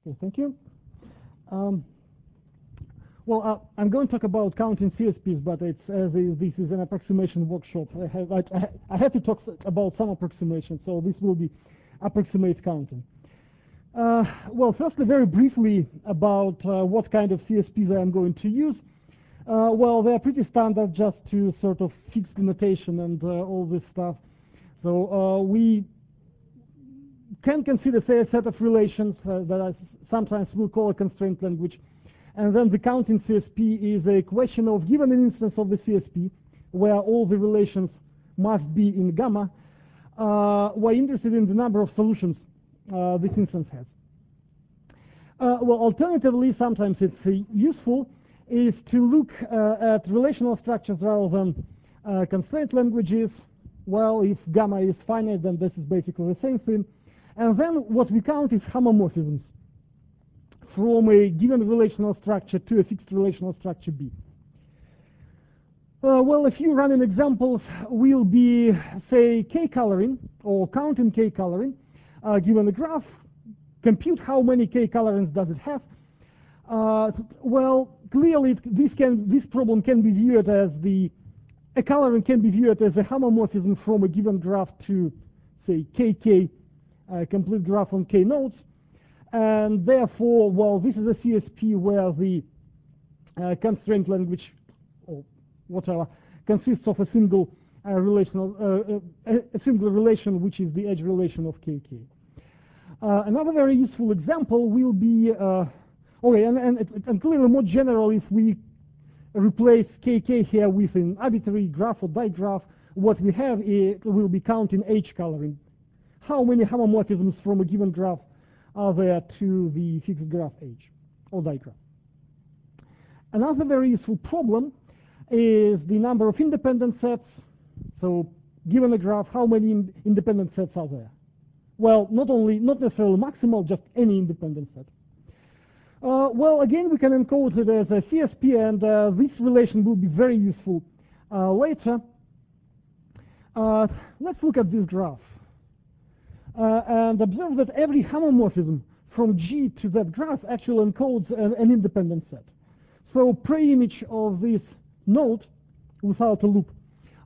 Okay, thank you. Well, I'm going to talk about counting CSPs, but this is an approximation workshop. I have to talk about some approximations, so this will be approximate counting. Well, firstly, very briefly about what kind of CSPs I'm going to use. Well, they're pretty standard, just to sort of fix the notation and all this stuff. So we can consider, say, a set of relations that I sometimes will call a constraint language. And then the counting CSP is a question of, given an instance of the CSP, where all the relations must be in gamma, we're interested in the number of solutions this instance has. Well, alternatively, sometimes it's useful is to look at relational structures rather than constraint languages. Well, if gamma is finite, then this is basically the same thing. And then what we count is homomorphisms from a given relational structure to a fixed relational structure B. Well, a few running examples will be, say, k-coloring or counting k-coloring. Given a graph, compute how many k-colorings does it have. Well, clearly this problem can be viewed as a coloring can be viewed as a homomorphism from a given graph to, say, kk, complete graph on k nodes. And therefore, well, this is a CSP where the constraint language, or whatever, consists of a single a single relation, which is the edge relation of kk. Another very useful example will be, okay, and clearly more general, if we replace kk here with an arbitrary graph or digraph, what we have will be counting h coloring. How many homomorphisms from a given graph are there to the fixed graph H or digraph? Another very useful problem is the number of independent sets. So given a graph, how many independent sets are there? Well, not necessarily maximal, just any independent set. Well, again, we can encode it as a CSP, and this relation will be very useful later. Let's look at this graph. And observe that every homomorphism from G to that graph actually encodes an independent set. So pre-image of this node without a loop,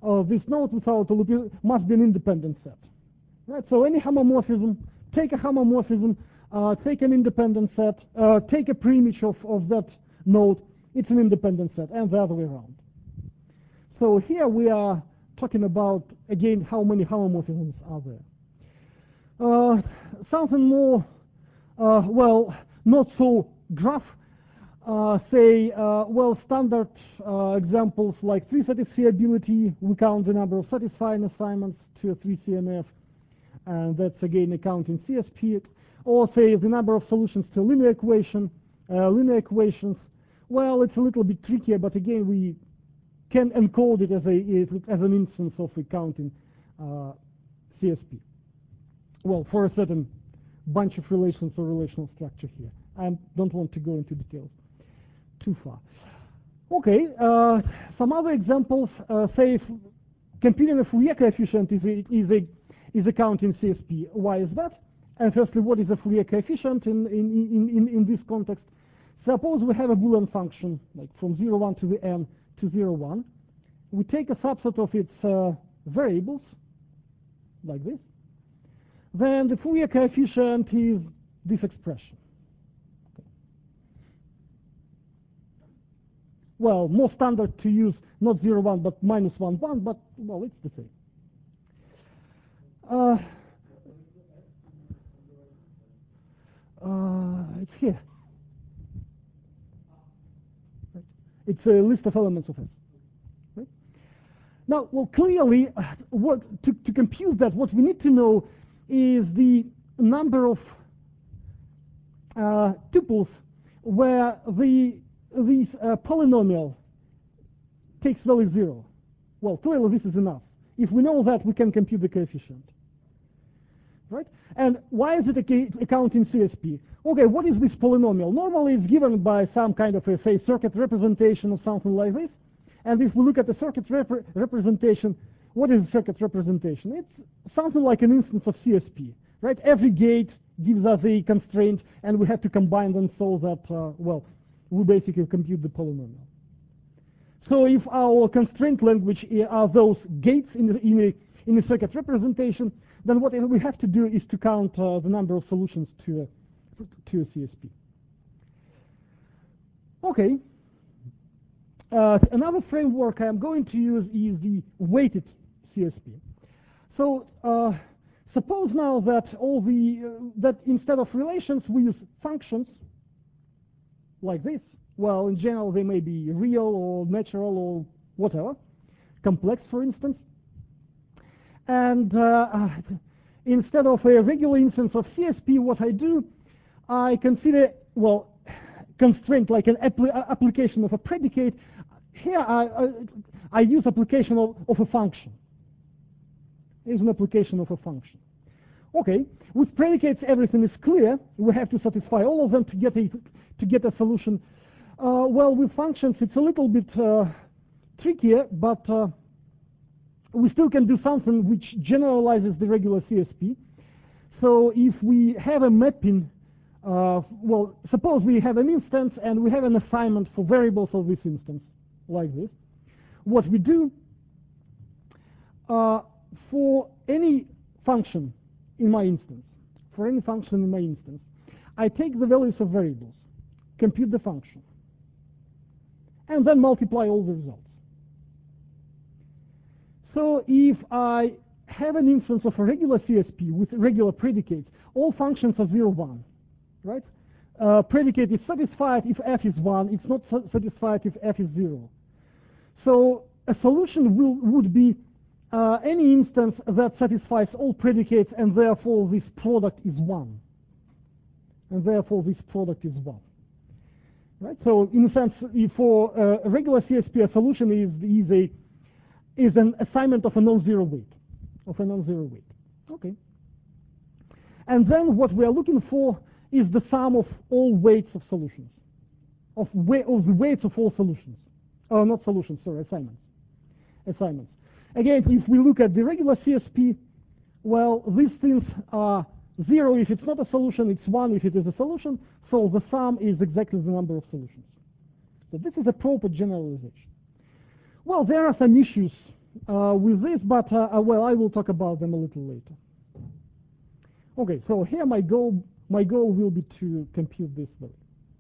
must be an independent set. Right? So any homomorphism, take a homomorphism, take an independent set, take a pre-image of that node, it's an independent set, and the other way around. So here we are talking about, again, how many homomorphisms are there. Something more, well, not so graph, say, well, standard examples like 3-satisfiability. We count the number of satisfying assignments to a 3CNF, and that's again a counting CSP. Or say the number of solutions to a linear equation, linear equations. Well, it's a little bit trickier, but again, we can encode it as an instance of a counting CSP. Well, for a certain bunch of relations or relational structure here. I don't want to go into details too far. Okay, some other examples, say if computing a Fourier coefficient is a counting CSP. Why is that? And firstly, what is a Fourier coefficient in this context? Suppose we have a Boolean function, like from 0, 1 to the n to 0, 1. We take a subset of its variables, like this. Then the Fourier coefficient is this expression. Well, more standard to use not 0, 1, but minus 1, 1, but, well, it's the same. It's here. Right. It's a list of elements of S. Right? Now, well, clearly, to compute that, what we need to know is the number of tuples where this polynomial takes value 0. Well, clearly this is enough. If we know that, we can compute the coefficient. Right? And why is it a counting CSP? Okay, what is this polynomial? Normally it's given by some kind of a, say, circuit representation or something like this. And if we look at the circuit representation, what is a circuit representation? It's something like an instance of CSP, right? Every gate gives us a constraint, and we have to combine them so that, well, we basically compute the polynomial. So if our constraint language are those gates in a circuit representation, then what we have to do is to count the number of solutions to a CSP. Okay. Another framework I'm going to use is the weighted CSP. So suppose now that that instead of relations we use functions like this. Well, in general they may be real or natural or whatever, complex for instance. And instead of a regular instance of CSP, what I do, I consider, well, constraint like an application of a predicate. Here I use application of a function. Here's an application of a function. Okay, with predicates everything is clear. We have to satisfy all of them to get a solution. Well, with functions it's a little bit trickier, but we still can do something which generalizes the regular CSP. So if we have a mapping, well, suppose we have an instance and we have an assignment for variables of this instance, like this. What we do, for any function in my instance, I take the values of variables, compute the function, and then multiply all the results. So if I have an instance of a regular CSP with regular predicates, all functions are 0, 1, right? Predicate is satisfied if f is 1, it's not satisfied if f is 0. So a solution would be any instance that satisfies all predicates, and therefore this product is 1. Right? So in a sense, for a regular CSP, a solution is an assignment of a non-zero weight. Okay. And then what we are looking for is the sum of all weights of solutions, of the weights of all solutions. Not solutions, sorry, assignments. Again, if we look at the regular CSP, well, these things are 0 if it's not a solution, it's 1 if it is a solution, so the sum is exactly the number of solutions. So this is a proper generalization. Well, there are some issues with this, but well, I will talk about them a little later. Okay, so here my goal will be to compute this value.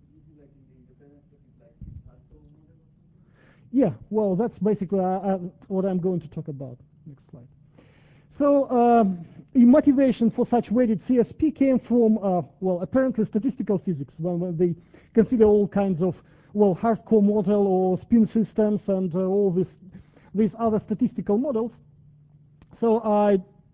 Yeah, well, that's basically what I'm going to talk about. Next slide. So the motivation for such weighted CSP came from, well, apparently statistical physics, when they consider all kinds of, well, hardcore model or spin systems and all these other statistical models. So I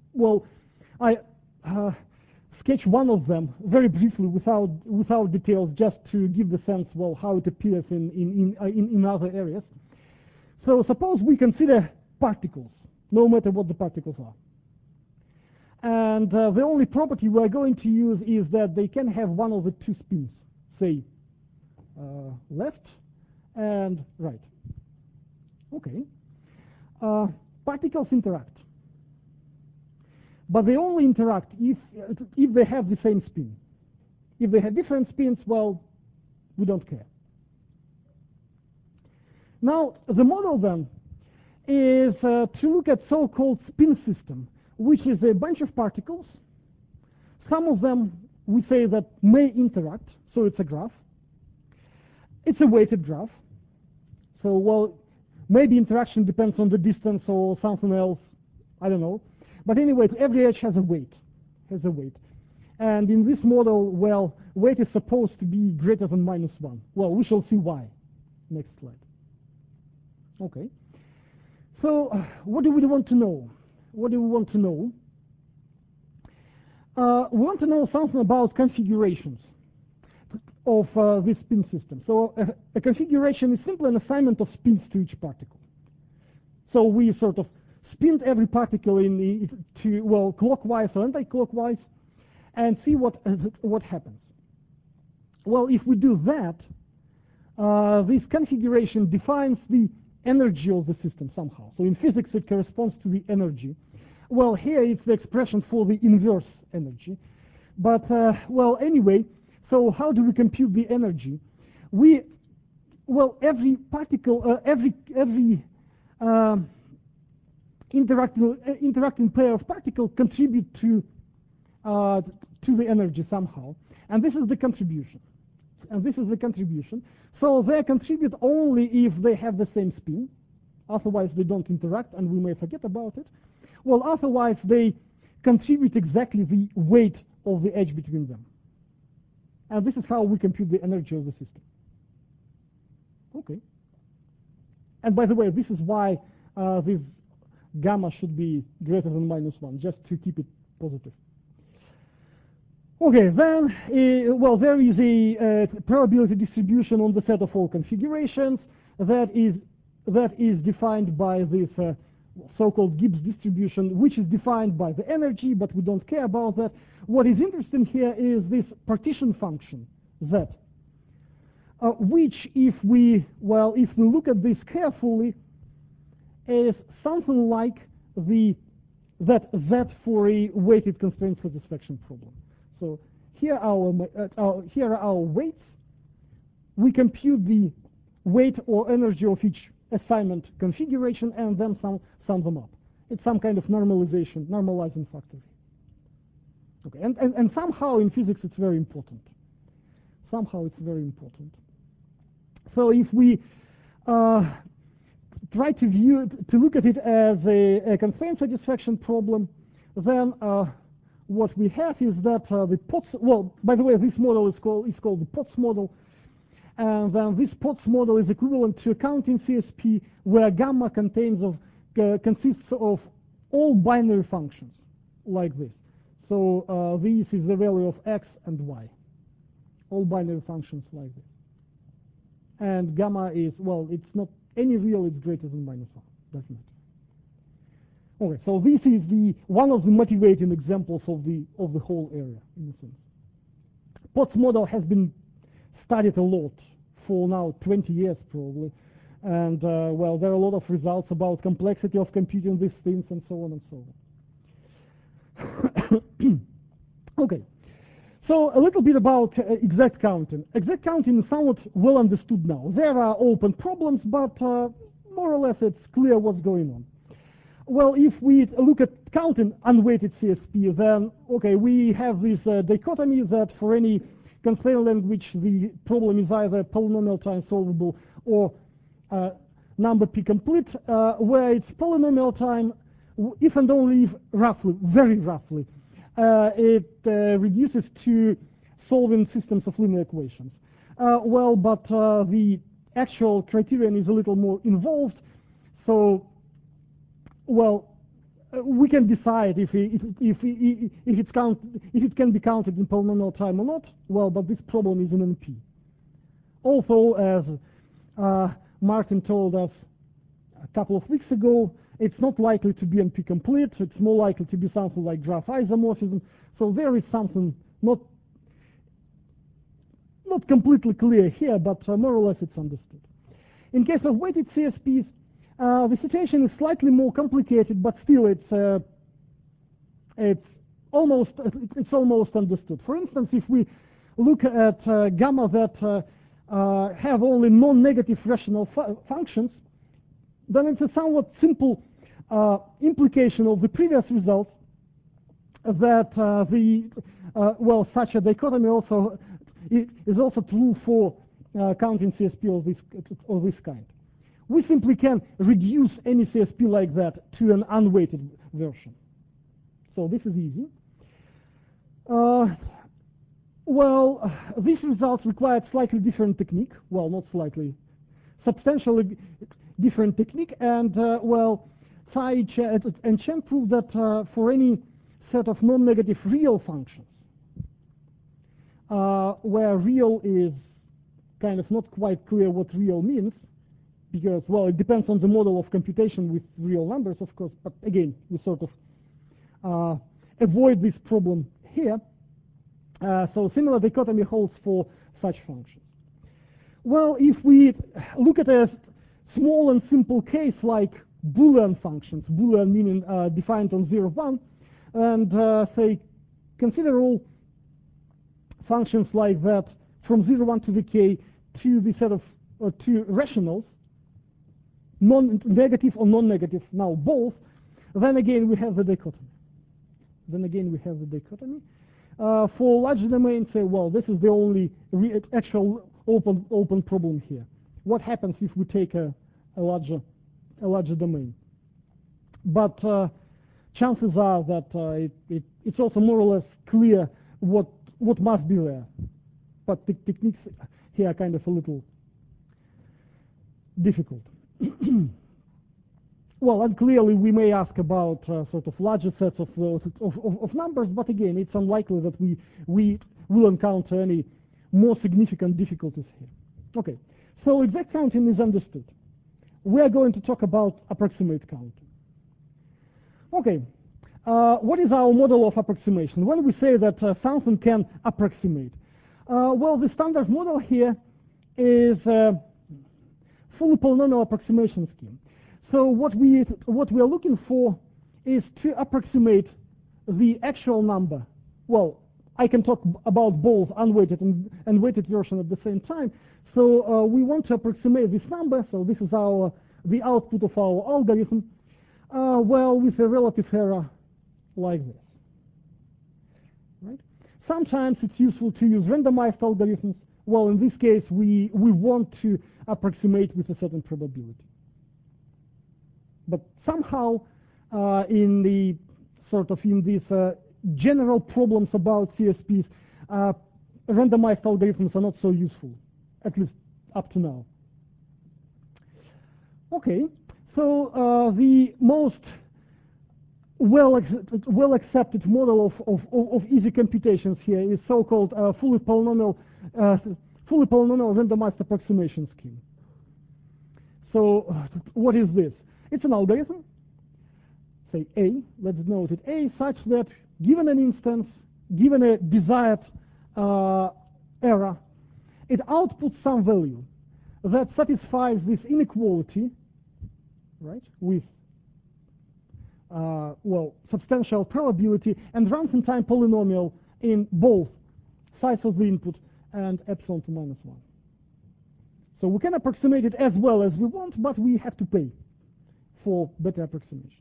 sketch one of them very briefly without details, just to give the sense, well, how it appears in other areas. So suppose we consider particles, no matter what the particles are. And the only property we're going to use is that they can have one of the two spins, say left and right. Okay. Particles interact. But they only interact if they have the same spin. If they have different spins, well, we don't care. Now, the model then is to look at so-called spin system, which is a bunch of particles. Some of them we say that may interact, so it's a graph. It's a weighted graph. So, well, maybe interaction depends on the distance or something else, I don't know. But anyway, every edge has a weight. And in this model, well, weight is supposed to be greater than -1. Well, we shall see why. Next slide. Okay. So what do we want to know? We want to know something about configurations of this spin system. So a configuration is simply an assignment of spins to each particle. So we sort of spin every particle clockwise or anti-clockwise, and see what happens. Well, if we do that, this configuration defines the energy of the system somehow. So in physics, it corresponds to the energy. Well, here it's the expression for the inverse energy. But, well, anyway, so how do we compute the energy? Well, every particle, every interacting pair of particles contribute to the energy somehow, and this is the contribution. So they contribute only if they have the same spin. Otherwise, they don't interact, and we may forget about it. Well, otherwise, they contribute exactly the weight of the edge between them. And this is how we compute the energy of the system. Okay. And by the way, this is why this gamma should be greater than -1, just to keep it positive. Okay, then, well, there is a probability distribution on the set of all configurations that is defined by this so-called Gibbs distribution, which is defined by the energy, but we don't care about that. What is interesting here is this partition function, Z, which, if we look at this carefully, is something like that Z for a weighted constraint satisfaction problem. So here are our weights. We compute the weight or energy of each assignment configuration and then sum them up. It's some kind of normalizing factor. Okay, and somehow in physics it's very important. So if we try to look at it as a constraint satisfaction problem, then what we have is that the Potts, well, by the way, this model is called the Potts model, and then this Potts model is equivalent to a counting CSP where gamma consists of all binary functions like this. So this is the value of x and y, all binary functions like this. And gamma is, well, it's not any real, it's greater than -1, definitely. Okay, so this is one of the motivating examples of the whole area, in a sense. Potts model has been studied a lot for now 20 years probably, and well, there are a lot of results about complexity of computing these things and so on and so on. Okay, so a little bit about exact counting. Exact counting is somewhat well understood now. There are open problems, but more or less it's clear what's going on. Well, if we look at counting unweighted CSP, then, okay, we have this dichotomy that for any constraint language, the problem is either polynomial time solvable or number P complete, where it's polynomial time, if and only if roughly, very roughly, it reduces to solving systems of linear equations. Well, but the actual criterion is a little more involved, so well, we can decide if it can be counted in polynomial time or not. Well, but this problem is in NP. Also, as Martin told us a couple of weeks ago, it's not likely to be NP complete. It's more likely to be something like graph isomorphism. So there is something not completely clear here, but more or less it's understood. In case of weighted CSPs, the situation is slightly more complicated, but still it's almost understood. For instance, if we look at gamma that have only non-negative rational functions, then it's a somewhat simple implication of the previous results that well, such a dichotomy also is also true for counting CSP of this kind. We simply can reduce any CSP like that to an unweighted version. So this is easy. Well, these results required slightly different technique. Well, not slightly, substantially different technique. And well, Tsai and Chen proved that for any set of non-negative real functions, where real is kind of not quite clear what real means, because, well, it depends on the model of computation with real numbers, of course, but again, we sort of avoid this problem here. So similar dichotomy holds for such functions. Well, if we look at a small and simple case like Boolean functions, Boolean meaning defined on 0, 1, and say consider all functions like that from 0, 1 to the k to the set of to rationals, non-negative or non-negative, now both, then again we have the dichotomy. For larger domains, say, well, this is the only actual open problem here. What happens if we take a larger domain? But chances are that it's also more or less clear what must be there. But the techniques here are kind of a little difficult. Well, and clearly we may ask about sort of larger sets of numbers, but again, it's unlikely that we will encounter any more significant difficulties here. Okay, so exact counting is understood. We are going to talk about approximate counting. Okay, what is our model of approximation? When we say that something can approximate, well, the standard model here is fully polynomial approximation scheme. So what we are looking for is to approximate the actual number. Well, I can talk about both unweighted and weighted version at the same time. So we want to approximate this number. So this is the output of our algorithm. Well, with a relative error like this. Right? Sometimes it's useful to use randomized algorithms. Well, in this case, we want to approximate with a certain probability. But somehow, in these general problems about CSPs, randomized algorithms are not so useful, at least up to now. Okay, so the most well accepted model of easy computations here is so-called fully polynomial randomized approximation scheme. So what is this? It's an algorithm, say A, let's denote it A, such that given an instance, given a desired error, it outputs some value that satisfies this inequality, right, with substantial probability, and runs in time polynomial in both sides of the input and epsilon to -1. So we can approximate it as well as we want, but we have to pay for better approximation.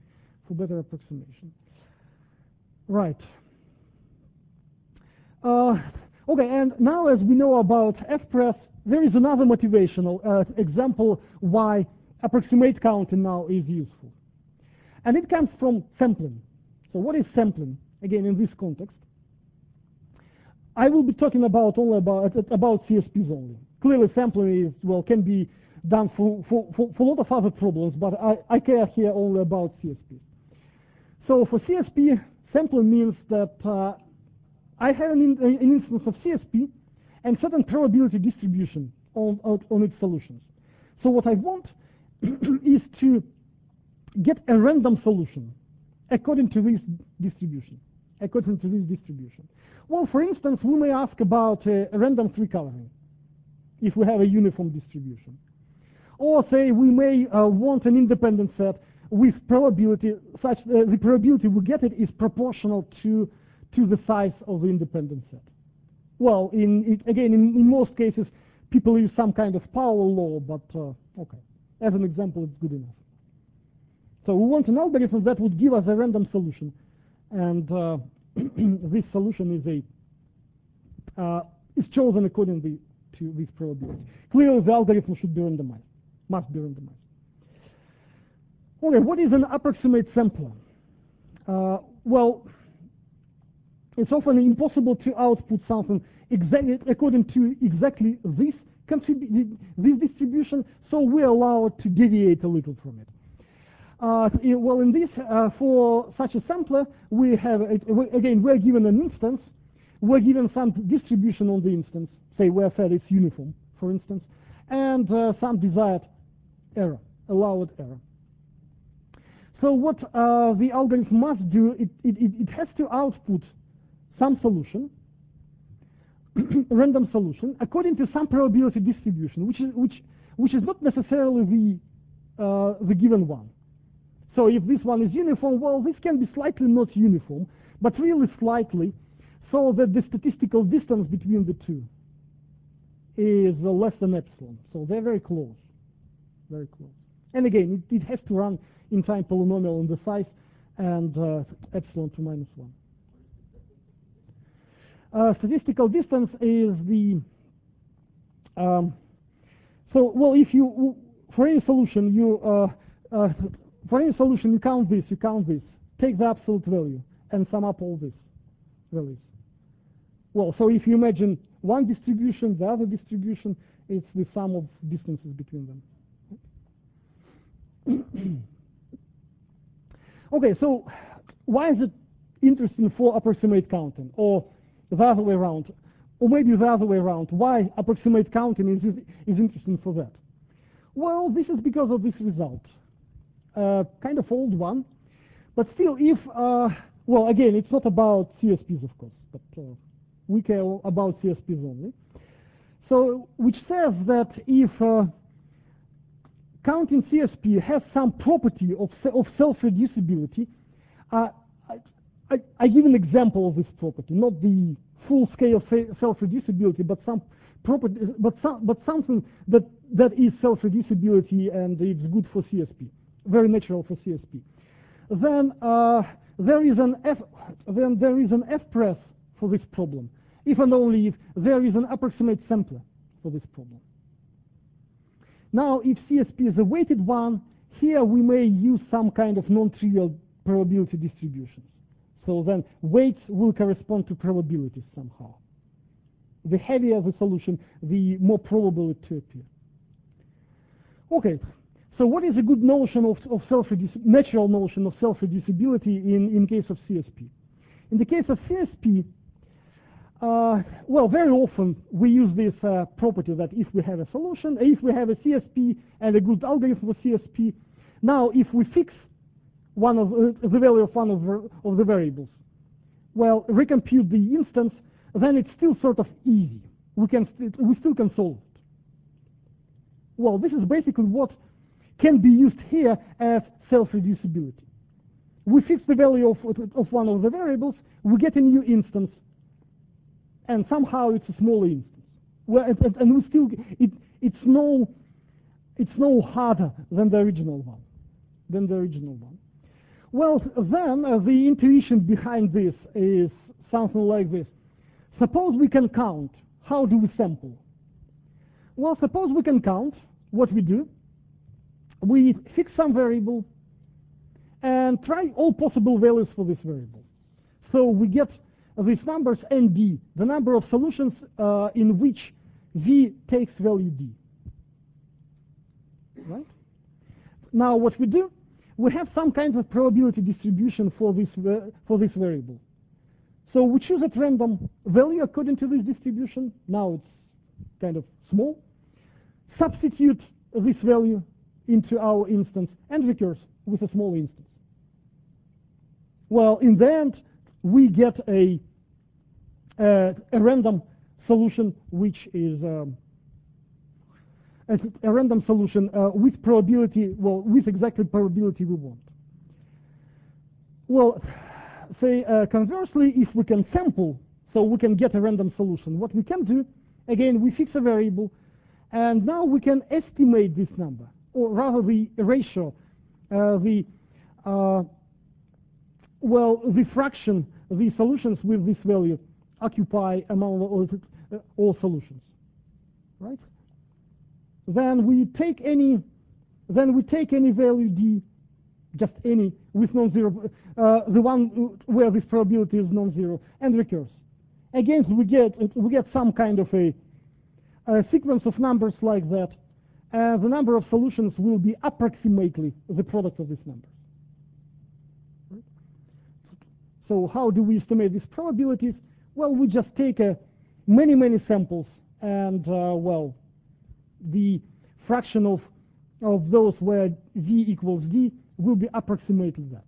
Right. Okay, and now as we know about FPRESS, there is another motivational example why approximate counting now is useful. And it comes from sampling. So what is sampling? Again, in this context, I will be talking only about CSPs only. Clearly, sampling is, well, can be done for a lot of other problems, but I care here only about CSPs. So for CSP, sampling means that I have an instance of CSP and certain probability distribution on its solutions. So what I want is to get a random solution according to this distribution. Well, for instance, we may ask about a random tree coloring if we have a uniform distribution. Or say we may want an independent set with probability such that the probability we get it is proportional to the size of the independent set. Well, in most cases, people use some kind of power law, but okay, as an example, it's good enough. So we want an algorithm that would give us a random solution, and this solution is chosen according to this probability. Clearly, the algorithm should be randomized, must be randomized. Okay, what is an approximate sampler? Well, it's often impossible to output something exactly according to exactly this distribution, so we allow it to deviate a little from it. Well, in this, for such a sampler, we have, again, we're given an instance, we're given some distribution on the instance, say where said it's uniform, for instance, and some desired error, allowed error. So what the algorithm must do, it has to output some solution, random solution, according to some probability distribution, which is not necessarily the given one. So if this one is uniform, well, this can be slightly not uniform, but really slightly, so that the statistical distance between the two is less than epsilon. So they're very close, very close. And again, it has to run in time polynomial in the size and epsilon to minus 1. Statistical distance is the so well, if you for any solution you count this, take the absolute value and sum up all these values. Well, so if you imagine one distribution, the other distribution, it's the sum of distances between them. Okay, so why is it interesting for approximate counting, or the other way around, or maybe the other way around? Why approximate counting is interesting for that? Well, this is because of this result, kind of old one, but still, if well, again, it's not about CSPs, of course, but we care about CSPs only. So, which says that if counting CSP has some property of self-reducibility, I give an example of this property, not the full-scale self-reducibility, but some property, but something that is self-reducibility and it's good for CSP, very natural for CSP. Then there is an F-press for this problem, if and only if there is an approximate sampler for this problem. Now, if CSP is a weighted one, here we may use some kind of non-trivial probability distributions. So then weights will correspond to probabilities somehow. The heavier the solution, the more probable it to appear. Okay, so what is a good notion of natural notion of self-reducibility in case of CSP? In the case of CSP, well, very often we use this property that if we have a solution, if we have a CSP and a good algorithm for CSP, now if we fix one of the value of one of the variables, well, recompute the instance, then it's still sort of easy. We still can solve it. Well, this is basically what can be used here as self-reducibility. We fix the value of one of the variables, we get a new instance, and somehow it's a smaller instance. Well, and we still it's no harder than the original one. Well, then the intuition behind this is something like this. Suppose we can count. How do we sample? Well, suppose we can count. What we do, we fix some variable and try all possible values for this variable. So we get these numbers ND, the number of solutions in which V takes value D. Right? Now what we do, we have some kind of probability distribution for this variable. So we choose at random value according to this distribution. Now it's kind of small. Substitute this value into our instance and recurse with a small instance. Well, in the end, we get a random solution, which is a random solution with probability, well, with exactly probability we want. Well, say conversely, if we can sample, so we can get a random solution, what we can do, again, we fix a variable, and now we can estimate this number, or rather the ratio, the fraction the solutions with this value occupy among all solutions, right? Then we take any value D, just any with non-zero, the one where this probability is non-zero, and recurse. Again, we get some kind of a sequence of numbers like that. The number of solutions will be approximately the product of these numbers. Right? So how do we estimate these probabilities? Well, we just take many samples, and well, the fraction of those where V equals D will be approximately that.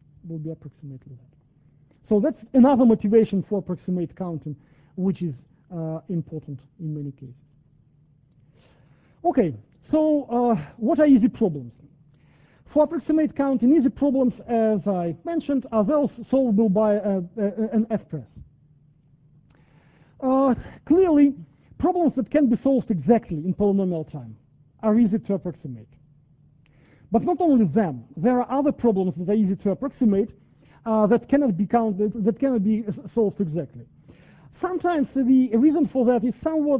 So that's another motivation for approximate counting, which is important in many cases. Okay, so what are easy problems? For approximate counting, easy problems, as I mentioned, are those solvable by an F-press. Clearly, problems that can be solved exactly in polynomial time are easy to approximate. But not only them, there are other problems that are easy to approximate that cannot be solved exactly. Sometimes the reason for that is somewhat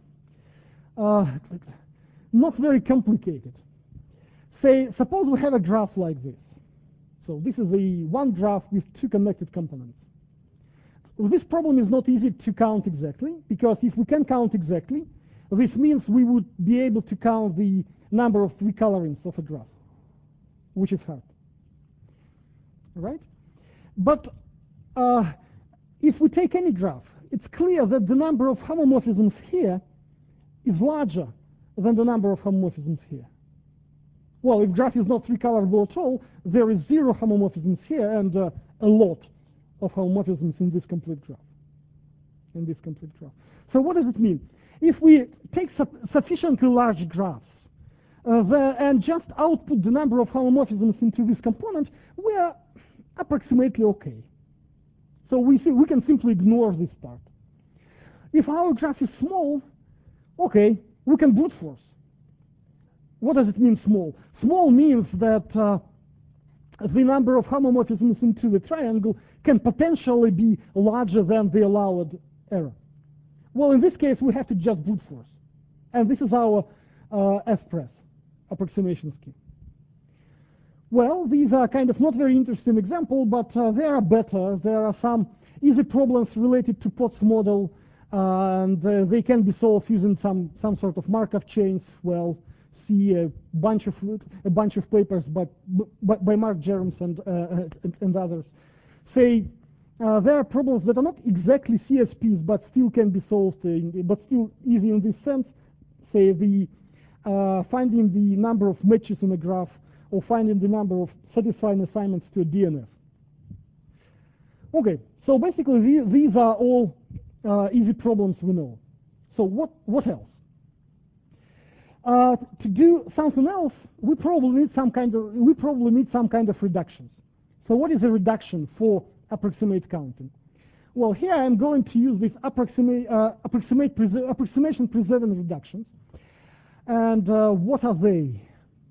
not very complicated. Suppose we have a graph like this. So this is the one graph with two connected components. Well, this problem is not easy to count exactly, because if we can count exactly, this means we would be able to count the number of recolorings of a graph, which is hard. Right? But if we take any graph, it's clear that the number of homomorphisms here is larger than the number of homomorphisms here. Well, if graph is not recolorable at all, there is 0 homomorphisms here and a lot of homomorphisms in this complete graph. So what does it mean? If we take sufficiently large graphs and just output the number of homomorphisms into this component, we are approximately okay. So we can simply ignore this part. If our graph is small, okay, we can brute force. What does it mean, small? Small means that the number of homomorphisms into the triangle can potentially be larger than the allowed error. Well, in this case, we have to just brute force. And this is our FPRES approximation scheme. Well, these are kind of not very interesting examples, but they are better. There are some easy problems related to Potts model, and they can be solved using some sort of Markov chains. Well, see a bunch of papers by Mark Jerams and others. There are problems that are not exactly CSPs, but still can be solved, but still easy in this sense. Say finding the number of matches in a graph, or finding the number of satisfying assignments to a DNF. Okay, so basically these are all easy problems we know. So what else? To do something else, we probably need some kind of reductions. So what is a reduction for approximate counting? Well, here I'm going to use these approximation preserving reductions. And what are they?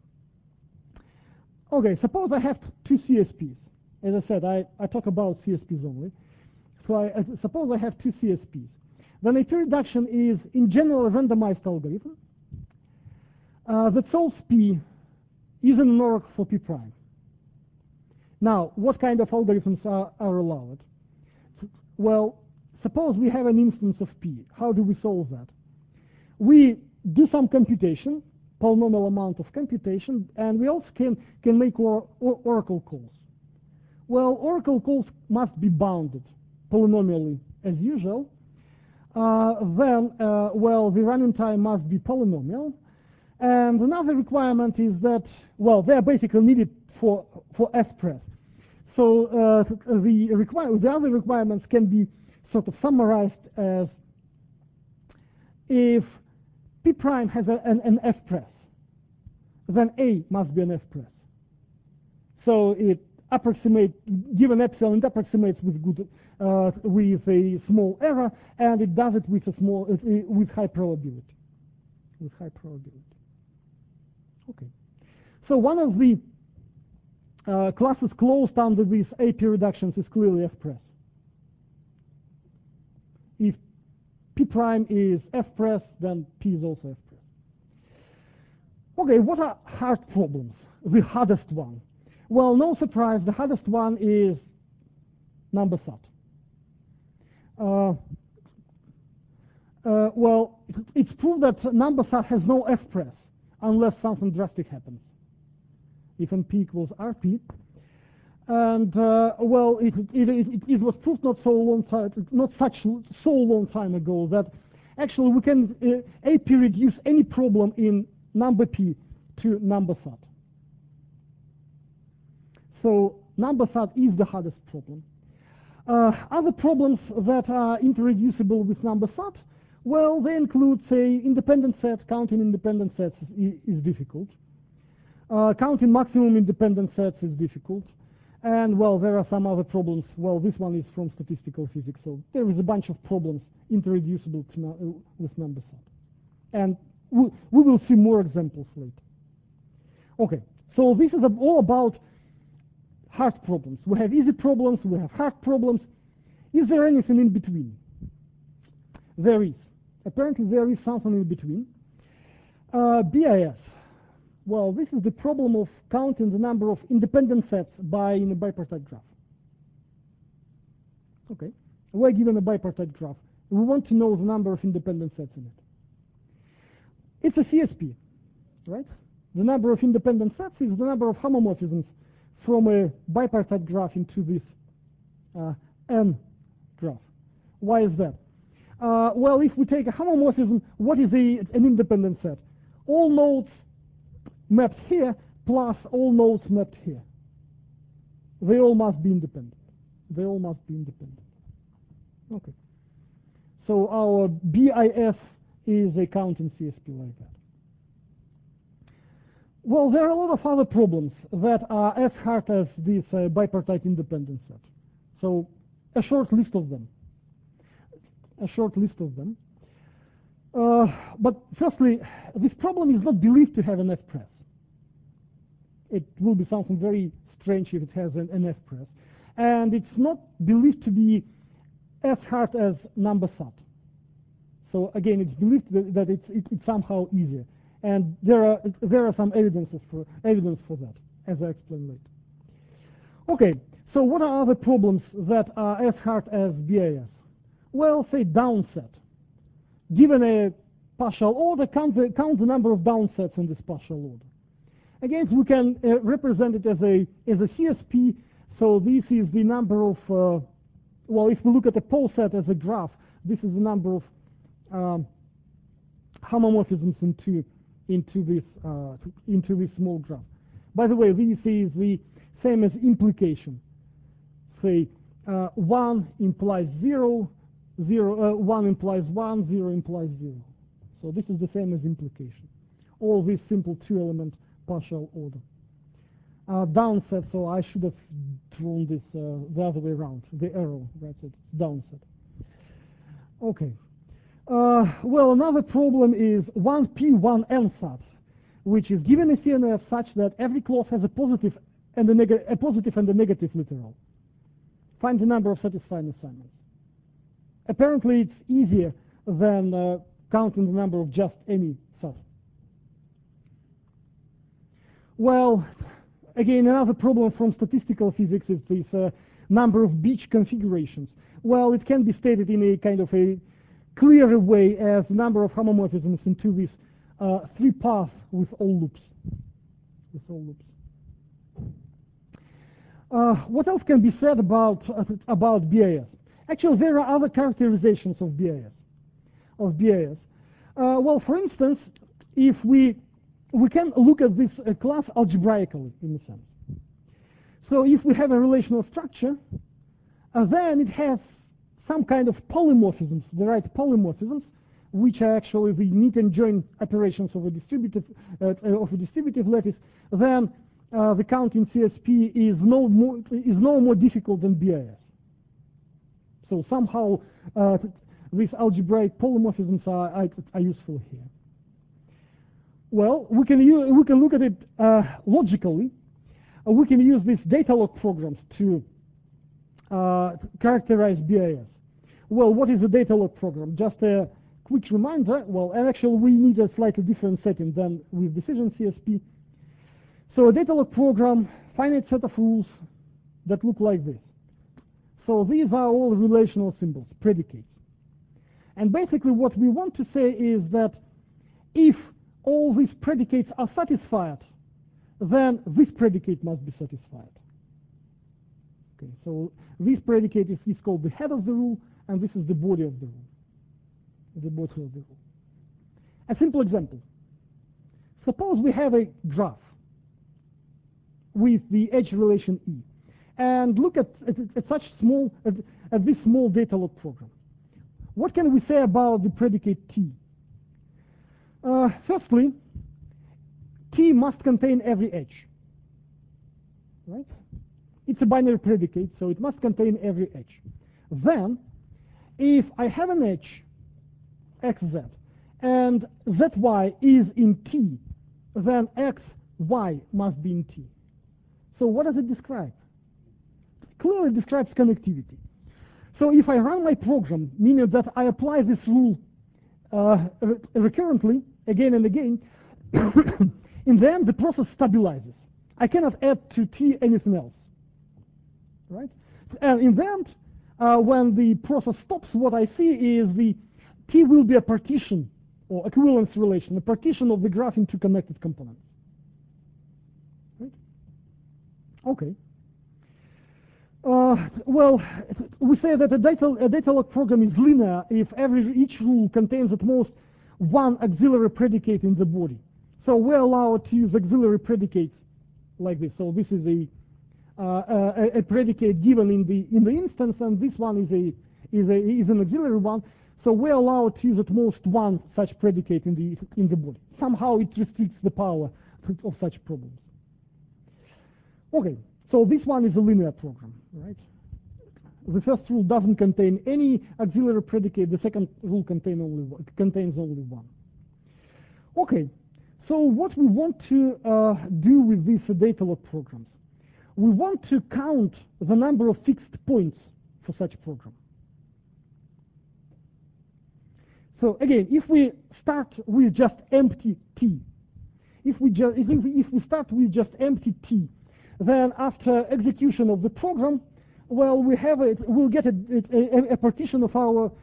Okay, suppose I have two CSPs. As I said, I talk about CSPs only. So suppose I have two CSPs. Then AP reduction is, in general, a randomized algorithm that solves P using an oracle for P prime. Now, what kind of algorithms are allowed? Well, suppose we have an instance of P. How do we solve that? We do some computation, polynomial amount of computation, and we also can make oracle calls. Well, oracle calls must be bounded polynomially as usual. Well, the running time must be polynomial. And another requirement is that, well, they are basically needed for FPRES. So the other requirements can be sort of summarized as if P prime has an FPRES, then A must be an FPRES. So it approximates, given epsilon, it approximates with a small error, and it does it with high probability. Okay. So one of the classes closed under these AP reductions is clearly FPRES. If P prime is FPRES, then P is also FPRES. Okay, what are hard problems? The hardest one. Well, no surprise, the hardest one is number sat. Well, it's proved that number sat has no FPRES unless something drastic happens. If NP equals RP, and well, it was proved not so long time ago that actually we can AP reduce any problem in number P to number sat. So number sat is the hardest problem. Other problems that are introducible with number sat, well, they include, say, independent sets. Counting independent sets is difficult. Counting maximum independent sets is difficult. And, well, there are some other problems. Well, this one is from statistical physics, so there is a bunch of problems introducible with number sort. And we will see more examples later. Okay, so this is all about hard problems. We have easy problems, we have hard problems. Is there anything in between? There is. Apparently there is something in between. BIS. Well, this is the problem of counting the number of independent sets in a bipartite graph. Okay, we're given a bipartite graph. We want to know the number of independent sets in it. It's a CSP, right? The number of independent sets is the number of homomorphisms from a bipartite graph into this N graph. Why is that? Well, if we take a homomorphism, what is an independent set? All nodes mapped here plus all nodes mapped here. They all must be independent. They all must be independent. Okay. So our BIS is a counting CSP like that. Well, there are a lot of other problems that are as hard as this bipartite independent set. So a short list of them. But firstly, this problem is not believed to have an F-press. It will be something very strange if it has an F-press. And it's not believed to be as hard as number sort. So again, it's believed that it's somehow easier. And there are some evidence for that, as I explain later. Okay, so what are other problems that are as hard as BIS? Well, say downset. Given a partial order, count the number of downsets in this partial order. Again, we can represent it as a CSP. So this is the number of well, if we look at the pole set as a graph, this is the number of homomorphisms into this small graph. By the way, this is the same as implication. Say 1 implies 0, 1 implies 1, 0 implies 0. So this is the same as implication. All these simple two-element partial order. Downset, so I should have drawn this the other way around, the arrow, right, so it's downset. Okay. Well, another problem is 1p1n sat, which is given a CNF such that every clause has a positive and a negative literal. Find the number of satisfying assignments. Apparently, it's easier than counting the number of just any sat. Well, again, another problem from statistical physics is this number of beach configurations. Well, it can be stated in a kind of a clearer way as the number of homomorphisms into this 3 paths with all loops. What else can be said about BIS? Actually, there are other characterizations of BIS. Well, for instance, if we can look at this class algebraically, in a sense. So if we have a relational structure, then it has some kind of polymorphisms, the right polymorphisms, which are actually the knit and join operations of a distributive lattice. Then the counting CSP is no more difficult than BIS. So somehow these algebraic polymorphisms are useful here. Well, we can look at it logically. We can use these data log programs to characterize BIS. Well, what is a data log program? Just a quick reminder. Well, and actually we need a slightly different setting than with decision CSP. So a data log program, finite set of rules that look like this. So these are all relational symbols, predicates. And basically what we want to say is that if all these predicates are satisfied, then this predicate must be satisfied. Okay, so this predicate is called the head of the rule, and this is the body of the rule. The body of the rule. A simple example. Suppose we have a graph with the edge relation E, and look at this small data log program. What can we say about the predicate T? Firstly, T must contain every edge, right? It's a binary predicate, so it must contain every edge. Then, if I have an edge, xz, and zy is in T, then xy must be in T. So what does it describe? It clearly describes connectivity. So if I run my program, meaning that I apply this rule recurrently, again and again, in the end, the process stabilizes. I cannot add to T anything else, right? And in the end, when the process stops, what I see is the T will be a partition or equivalence relation, a partition of the graph into connected components. Right? Okay. Well, we say that a data log program is linear if each rule contains at most one auxiliary predicate in the body. So we're allowed to use auxiliary predicates like this. So this is a predicate given in the instance, and this one is an auxiliary one. So we're allowed to use at most one such predicate in the body. Somehow it restricts the power of such problems. Okay, so this one is a linear program, right? The first rule doesn't contain any auxiliary predicate. The second rule contains only one. Okay, so what we want to do with these data log programs, we want to count the number of fixed points for such program. So again, if we start with just empty T, if we start with just empty T, then after execution of the program, well, we'll get a partition of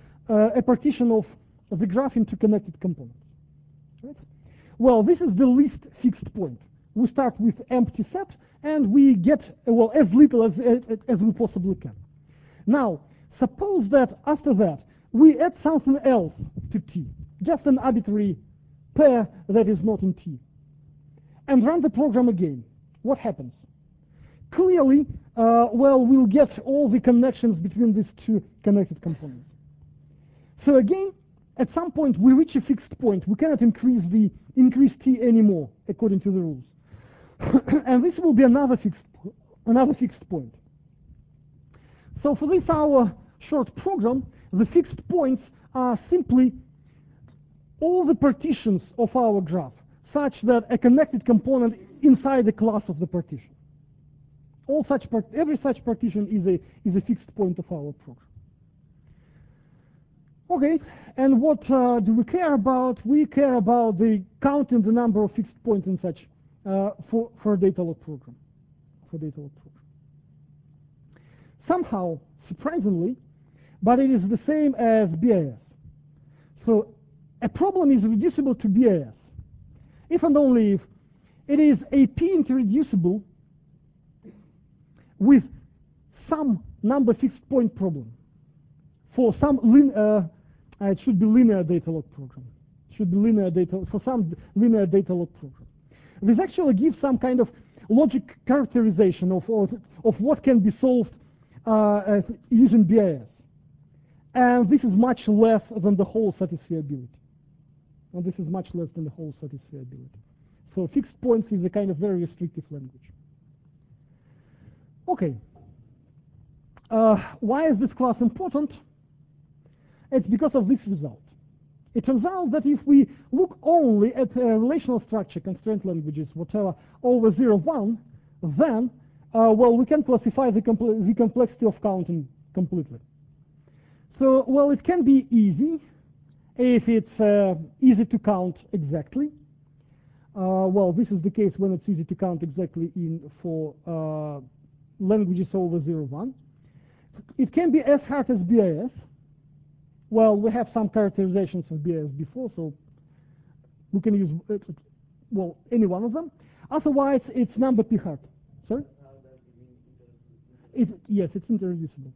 the graph into connected components. Right? Well, this is the least fixed point. We start with empty set, and we get as little as we possibly can. Now, suppose that after that we add something else to T, just an arbitrary pair that is not in T, and run the program again. What happens? Clearly, we'll get all the connections between these two connected components. So again, at some point we reach a fixed point. We cannot increase T anymore according to the rules, and this will be another fixed point. So for this our short program, the fixed points are simply all the partitions of our graph, such that a connected component inside the class of the partition. Every such partition is a fixed point of our program. Okay, and what do we care about? We care about counting the number of fixed points in such for a data log program. Somehow, surprisingly, but it is the same as BIS. So a problem is reducible to BIS if and only if it is AP introducible with some number fixed point problem for some it should be linear data log program. It should be linear data for some linear data log program. This actually gives some kind of logic characterization of what can be solved using BIS. And this is much less than the whole satisfiability. So fixed points is a kind of very restrictive language. Okay. Why is this class important? It's because of this result. It turns out that if we look only at relational structure, constraint languages, whatever, over 0, 1, then, we can classify the complexity of counting completely. So, it can be easy if it's easy to count exactly. This is the case when it's easy to count exactly for languages over 0, 1. It can be as hard as BIS. Well, we have some characterizations of BIS before, so we can use, any one of them. Otherwise, it's number p hard. Sorry? Yes, it's introducible.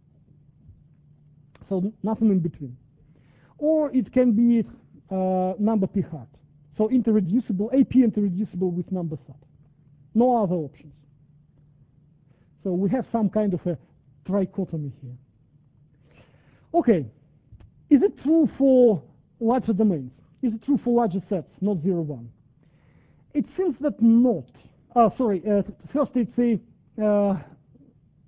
So nothing in between. Or it can be number p hard. So introducible, AP introducible with number sub. No other options. So we have some kind of a trichotomy here. Okay. Is it true for larger domains? Is it true for larger sets, not 0, 1? It seems that not. First it's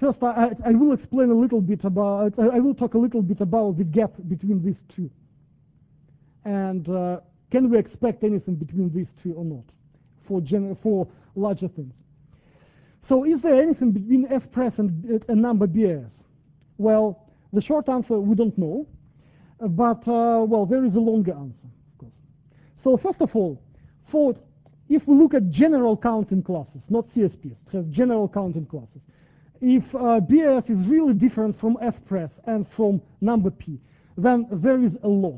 first I will explain a little bit about, I will talk a little bit about the gap between these two. And can we expect anything between these two or not for larger things? So is there anything between fpress and number BAS? Well, the short answer, we don't know. But, well, there is a longer answer, of course. So first of all, if we look at general counting classes, not CSPs, just general counting classes, if BAS is really different from fpress and from number P, then there is a lot.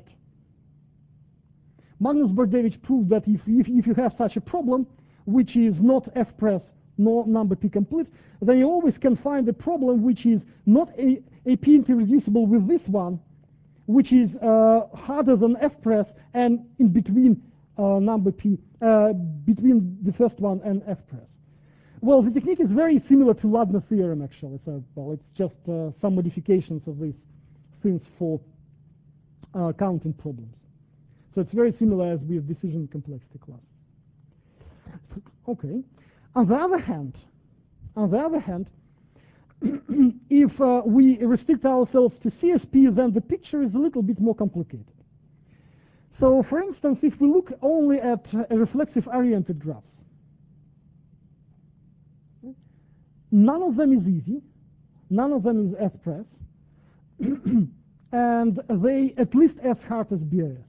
Magnus Berdevich proved that if you have such a problem, which is not fpress nor number P complete, then you always can find a problem which is not AP irreducible with this one, which is harder than fpress and in between number P, between the first one and fpress. Well, the technique is very similar to Ladner theorem, actually. So, well, it's just some modifications of these things for counting problems. So it's very similar as with decision complexity class. Okay. On the other hand, if we restrict ourselves to CSP, then the picture is a little bit more complicated. So, for instance, if we look only at reflexive-oriented graphs, none of them is easy, none of them is fpress, and they at least as hard as BAS.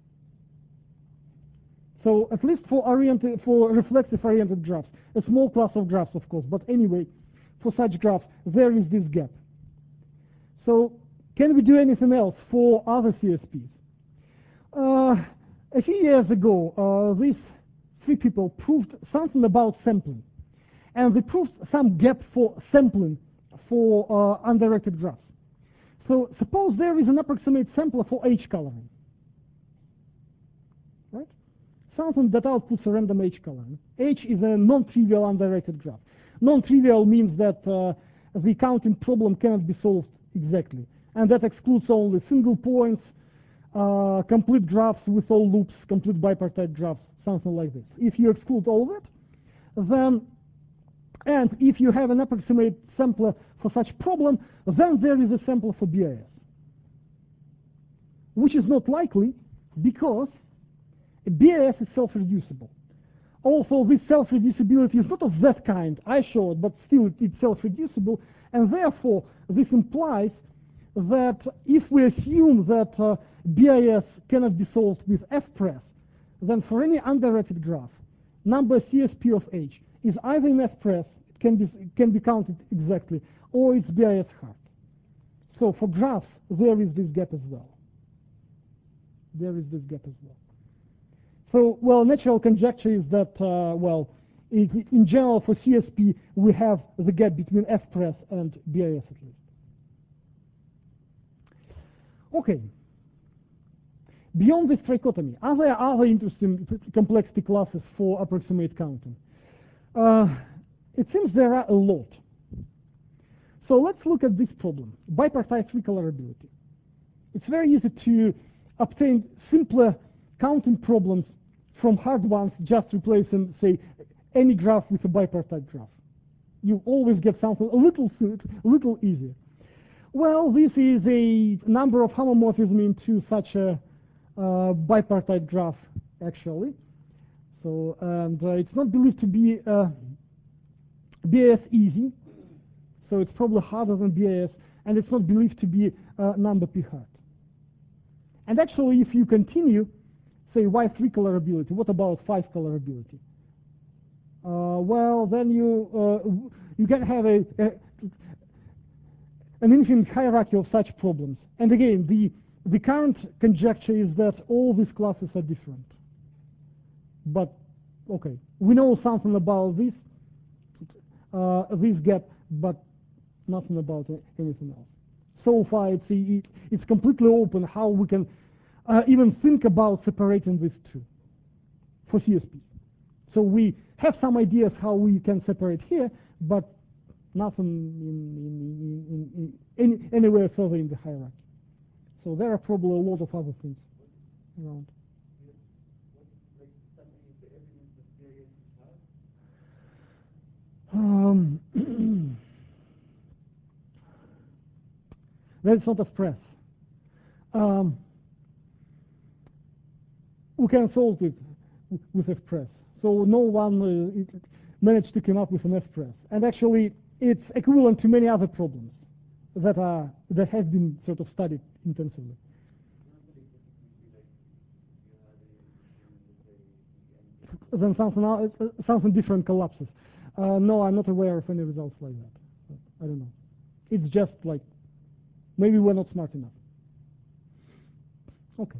So, at least for reflexive-oriented graphs, a small class of graphs, of course, but anyway, for such graphs, there is this gap. So, can we do anything else for other CSPs? A few years ago, these three people proved something about sampling. And they proved some gap for sampling for undirected graphs. So suppose there is an approximate sampler for H coloring. Right? Something that outputs a random H coloring. H is a non-trivial undirected graph. Non-trivial means that the counting problem cannot be solved exactly. And that excludes only single points, complete graphs with all loops, complete bipartite graphs, something like this. If you exclude all that, then, and if you have an approximate sampler for such problem, then there is a sampler for BAS, which is not likely because BAS is self-reducible. Also, this self-reducibility is not of that kind, I showed, but still it's self-reducible, and therefore this implies that if we assume that BAS cannot be solved with fpress, then for any undirected graph, number CSP of H is either in fpress, it can be counted exactly, or it's BAS hard. So for graphs, there is this gap as well. There is this gap as well. So, well, natural conjecture is that, well, in general for CSP, we have the gap between fpress and BAS at least. Okay. Beyond this trichotomy, are there other interesting complexity classes for approximate counting? It seems there are a lot. So let's look at this problem, bipartite recolorability. It's very easy to obtain simpler counting problems from hard ones, just replacing, say, any graph with a bipartite graph. You always get something a little easier. Well, this is a number of homomorphism into such a bipartite graph, actually. So, and it's not believed to be BAS easy, so it's probably harder than BAS, and it's not believed to be number P hard. And actually, if you continue, say Y3 colorability, what about 5 colorability? Well, then you can have an infinite hierarchy of such problems. And again, the current conjecture is that all these classes are different. But okay, we know something about this gap, but nothing about anything else. So far, it's completely open how we can even think about separating these two for CSP. So we have some ideas how we can separate here, but nothing anywhere further in the hierarchy. So there are probably a lot of other things around. That's not F-press. We can solve it with F-press. So no one managed to come up with an F-press. And actually, it's equivalent to many other problems that have been sort of studied intensively. Then something different collapses. No, I'm not aware of any results like that. I don't know. It's just like, maybe we're not smart enough. Okay.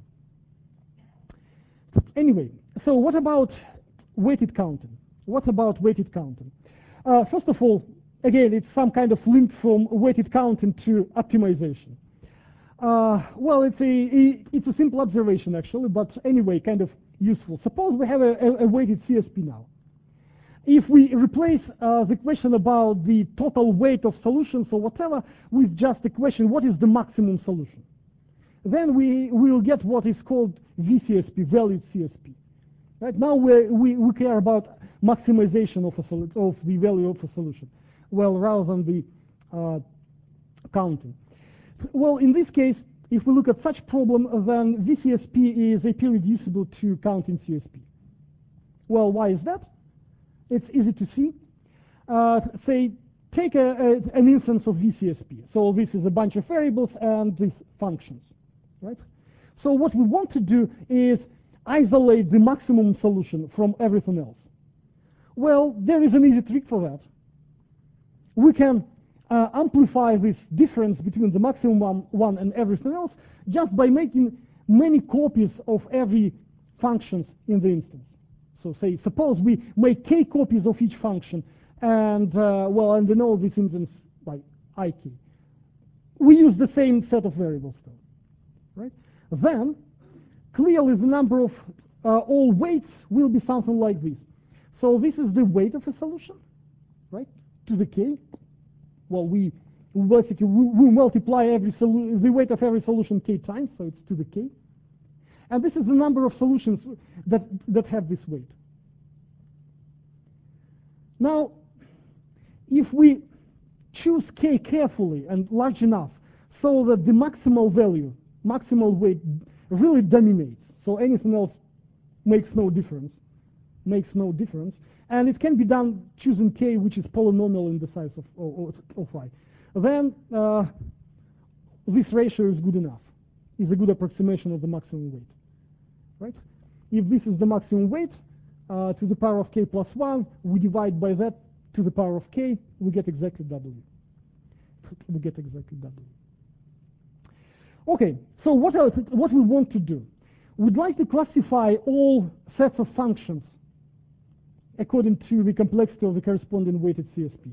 Anyway, so what about weighted counting? What about weighted counting? First of all, again, it's some kind of link from weighted counting to optimization. Well, it's a simple observation, actually, but anyway, kind of useful. Suppose we have a weighted CSP now. If we replace the question about the total weight of solutions or whatever with just a question, what is the maximum solution? Then we will get what is called VCSP, valued CSP. Right now we care about maximization of the value of a solution, well, rather than the counting. Well, in this case, if we look at such problem, then VCSP is AP reducible to counting CSP. Well, why is that? It's easy to see. Say, take an instance of VCSP. So this is a bunch of variables and these functions, right? So what we want to do is isolate the maximum solution from everything else. Well, there is an easy trick for that. We can amplify this difference between the maximum one and everything else just by making many copies of every function in the instance. So say, suppose we make k copies of each function, and well, and we know this instance by ik. We use the same set of variables still, right? Then, clearly the number of all weights will be something like this. So this is the weight of a solution, right, to the k. Well, we basically we multiply the weight of every solution k times, so it's to the k. And this is the number of solutions that have this weight. Now, if we choose k carefully and large enough so that the maximal value, maximal weight really dominates, so anything else makes no difference, and it can be done choosing k, which is polynomial in the size of I, then this ratio is good enough, is a good approximation of the maximum weight. Right? If this is the maximum weight to the power of k plus 1, we divide by that to the power of k, we get exactly W. We get exactly W. Okay, so what we want to do? We'd like to classify all sets of functions according to the complexity of the corresponding weighted CSP.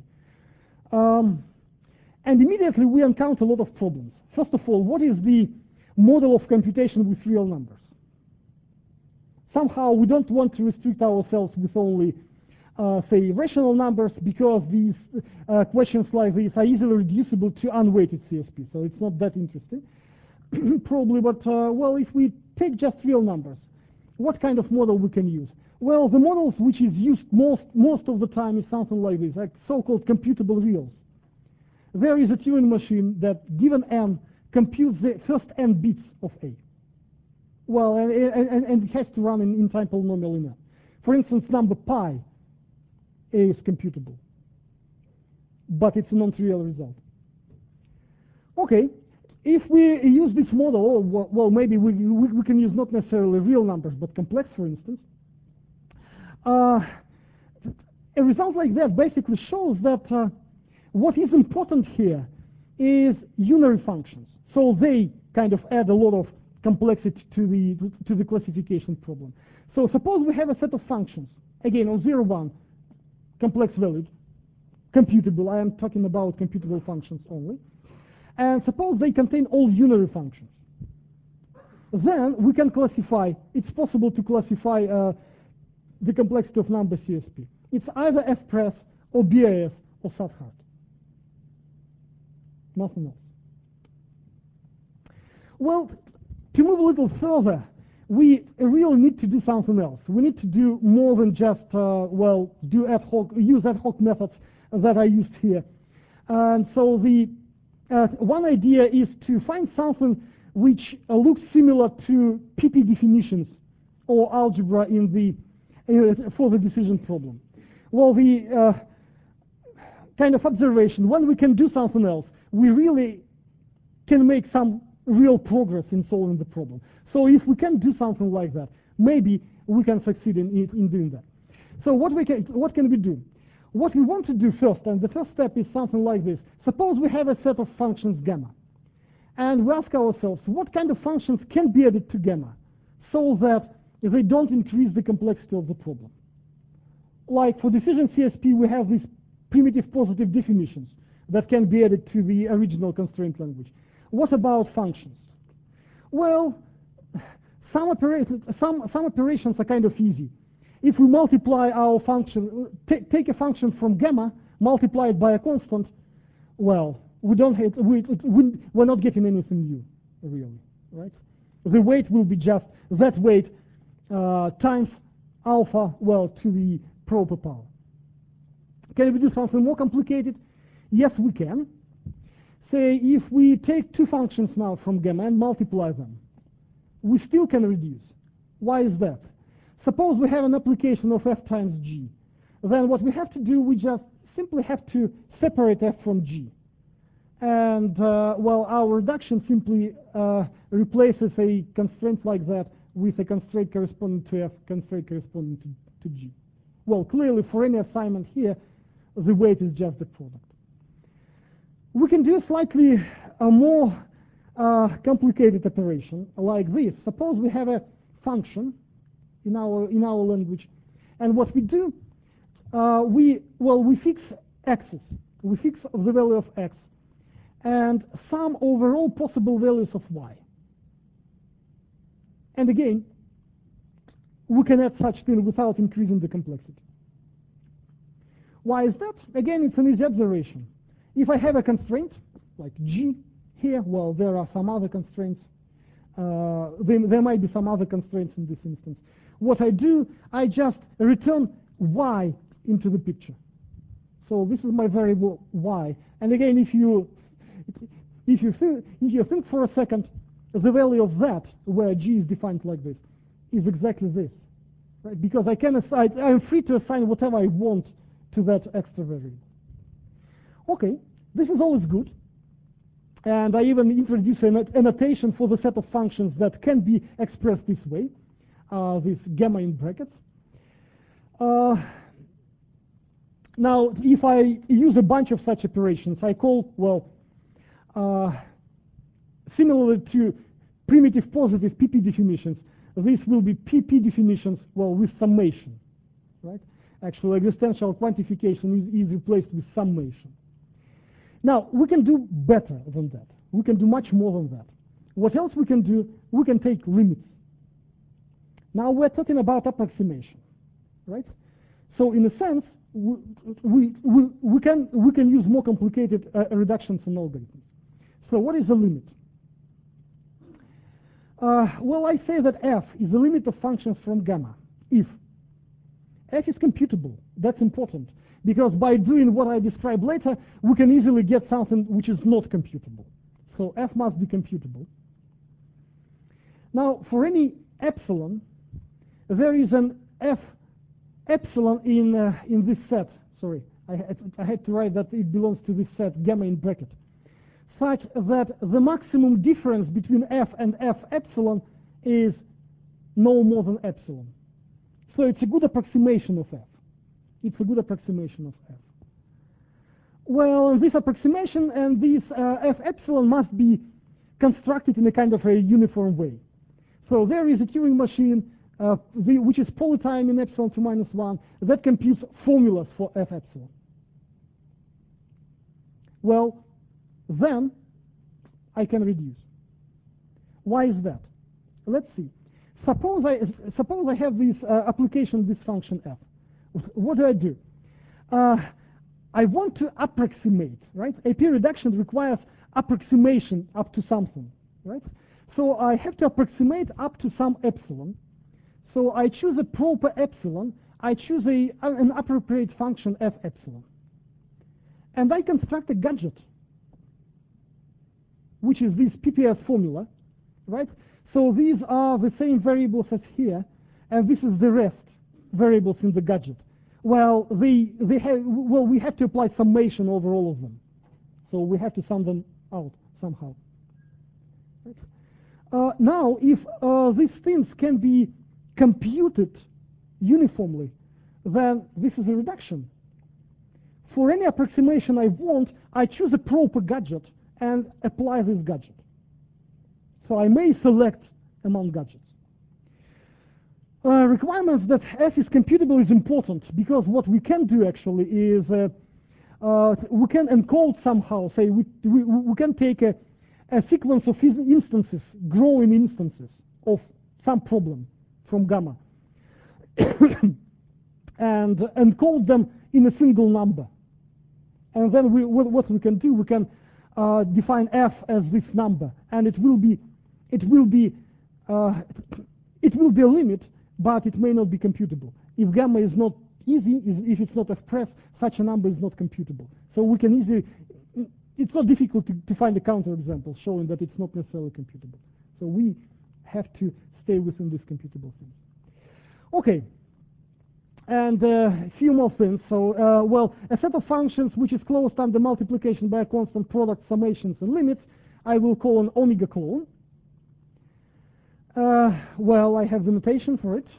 And immediately we encounter a lot of problems. First of all, what is the model of computation with real numbers? Somehow we don't want to restrict ourselves with only, say, rational numbers, because these questions like this are easily reducible to unweighted CSP, so it's not that interesting, probably, but, well, if we take just real numbers, what kind of model we can use? Well, the models which is used most of the time is something like this, like so-called computable reals. There is a Turing machine that, given n, computes the first n bits of A. Well, and it has to run in time polynomial in n. For instance, number pi is computable, but it's a non-trivial result. Okay, if we use this model, well, maybe we can use not necessarily real numbers, but complex, for instance. A result like that basically shows that what is important here is unary functions. So they kind of add a lot of complexity to the classification problem. So suppose we have a set of functions, again on 0, 1, complex valued, computable. I am talking about computable functions only. And suppose they contain all unary functions. Then we can classify, it's possible to classify the complexity of number CSP. It's either F-press or BIS or Sathart. Nothing else. Well, to move a little further, we really need to do something else. We need to do more than just, well, use ad hoc methods that I used here. And so the one idea is to find something which looks similar to PP definitions or algebra in the for the decision problem. Well, the kind of observation, when we can do something else, we really can make some real progress in solving the problem. So if we can do something like that, maybe we can succeed in doing that. So what can we do? What we want to do first, and the first step is something like this. Suppose we have a set of functions gamma, and we ask ourselves, what kind of functions can be added to gamma so that they don't increase the complexity of the problem? Like for decision CSP, we have these primitive positive definitions that can be added to the original constraint language. What about functions? Well, some operations are kind of easy. If we multiply our function, take a function from gamma, multiply it by a constant, well, we're not getting anything new, really, right? The weight will be just that weight times alpha, well, to the proper power. Can we do something more complicated? Yes, we can. Say, if we take two functions now from gamma and multiply them, we still can reduce. Why is that? Suppose we have an application of f times g. Then what we have to do, we just simply have to separate f from g. And, well, our reduction simply replaces a constraint like that with a constraint corresponding to f, constraint corresponding to g. Well, clearly, for any assignment here, the weight is just the product. We can do a slightly more complicated operation like this. Suppose we have a function in our language, and what we do, we fix x's. We fix the value of x and some overall possible values of y. And again, we can add such thing without increasing the complexity. Why is that? Again, it's an easy observation. If I have a constraint, like g here, well, there are some other constraints. There might be some other constraints in this instance. What I do, I just return y into the picture. So this is my variable y. And again, if you think for a second, the value of that, where g is defined like this, is exactly this, right? Because I'm free to assign whatever I want to that extra variable. Okay, this is always good. And I even introduce a notation for the set of functions that can be expressed this way, this gamma in brackets. Now, if I use a bunch of such operations, I call, well, similar to primitive positive PP definitions, this will be PP definitions, well, with summation, right? Actually, existential quantification is replaced with summation. Now, we can do better than that. We can do much more than that. What else we can do? We can take limits. Now, we're talking about approximation, right? So, in a sense, we can use more complicated reductions and algorithms. So, what is the limit? Well, I say that f is the limit of functions from gamma if f is computable. That's important, because by doing what I describe later, we can easily get something which is not computable. So f must be computable. Now, for any epsilon, there is an f epsilon in this set. Sorry, I had to write that it belongs to this set, gamma in bracket, such that the maximum difference between f and f epsilon is no more than epsilon. So it's a good approximation of f. It's a good approximation of f. Well, this approximation and this f epsilon must be constructed in a kind of a uniform way. So there is a Turing machine which is polytime in epsilon to -1 that computes formulas for f epsilon. Well, then I can reduce. Why is that? Let's see. Suppose I have this application, this function f. What do? I want to approximate, right? AP reduction requires approximation up to something, right? So I have to approximate up to some epsilon. So I choose a proper epsilon. I choose an appropriate function f epsilon. And I construct a gadget. which is this PPS formula, right? So these are the same variables as here, and this is the rest variables in the gadget. Well, we have to apply summation over all of them. So we have to sum them out somehow. Right? Now, if these things can be computed uniformly, then this is a reduction. For any approximation I want, I choose a proper gadget and apply this gadget. So I may select among gadgets. Requirements that S is computable is important, because what we can do actually is we can encode somehow, say we can take a sequence of instances, growing instances of some problem from gamma, and encode them in a single number. And then what we can do, we can define F as this number, and it will be a limit, but it may not be computable. If gamma is not easy, if it's not expressed, such a number is not computable. So we can easily, it's not difficult to find a counterexample showing that it's not necessarily computable. So we have to stay within this computable thing. Okay, and a few more things. So, well, a set of functions which is closed under multiplication by a constant product, summations, and limits, I will call an omega clone. Well, I have the notation for it,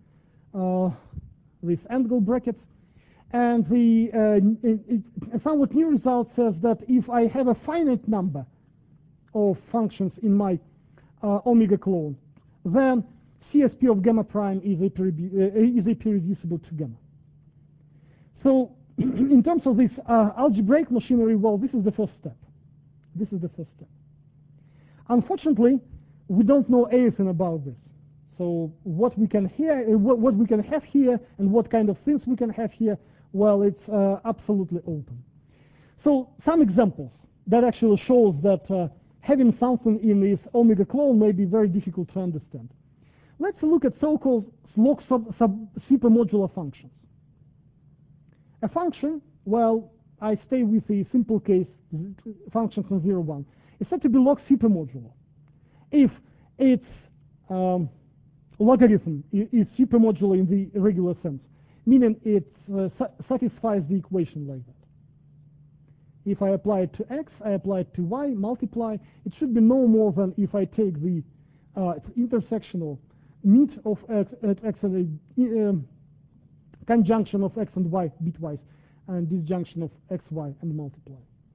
these angle brackets, and a somewhat new result says that if I have a finite number of functions in my omega clone, then CSP of gamma prime is irreducible to gamma. So, in terms of this algebraic machinery, well, this is the first step. This is the first step. Unfortunately, we don't know anything about this. So what we can what we can have here, and what kind of things we can have here, well, it's absolutely open. So some examples that actually shows that having something in this omega clone may be very difficult to understand. Let's look at so-called log supermodular functions. A function, well, I stay with the simple case function from 0, 1, is said to be log supermodular if its logarithm is supermodular in the regular sense, meaning it satisfies the equation like that. If I apply it to x, I apply it to y, multiply, it should be no more than if I take the intersectional meet of x and conjunction of x and y bitwise, and disjunction of x, y, and multiply.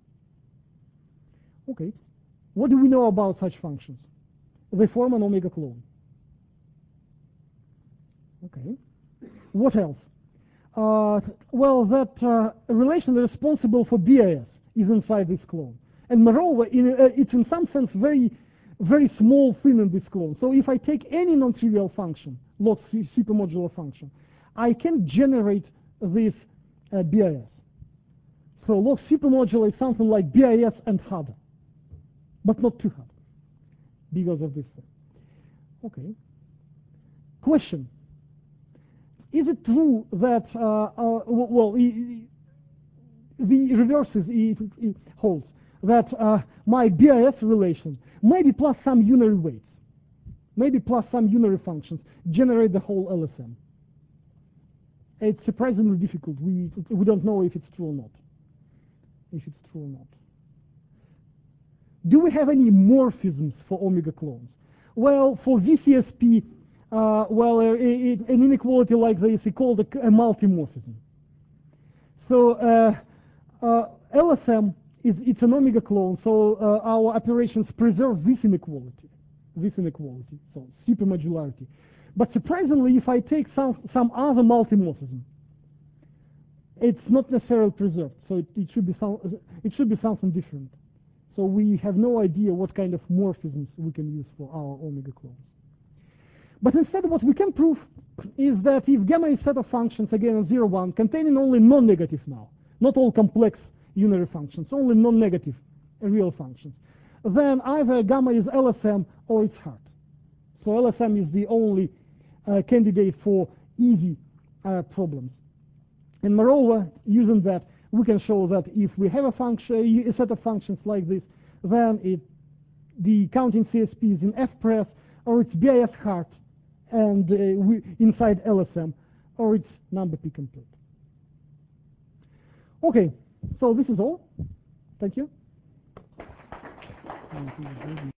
Okay, what do we know about such functions? They form an omega clone. Okay, what else? Well, that relation responsible for BIS is inside this clone. And moreover, it's in some sense very, very small thing in this clone. So if I take any non-trivial function, log supermodular function, I can generate this BIS. So log supermodular is something like BIS and harder, but not too hard because of this thing. Okay. Question. Is it true that, well, the reverses it holds, that my BIS relation, maybe plus some unary weights, maybe plus some unary functions, generate the whole LSM? It's surprisingly difficult. We don't know if it's true or not. If it's true or not. Do we have any morphisms for omega clones? Well, for VCSP, an inequality like this is called a multimorphism. So LSM it's an omega clone, so our operations preserve this inequality, so supermodularity. But surprisingly, if I take some other multimorphism, it's not necessarily preserved. So it should be something different. So we have no idea what kind of morphisms we can use for our omega clones. But instead, what we can prove is that if gamma is a set of functions, again, 0, 1, containing only non-negative now, not all complex unary functions, only non-negative real functions, then either gamma is LSM or it's hard. So LSM is the only candidate for easy problems. And moreover, using that, we can show that if we have a function, a set of functions like this, then the counting CSPs in FPress, or it's BIS hard and inside LSM, or it's number P complete. Okay, so this is all. Thank you.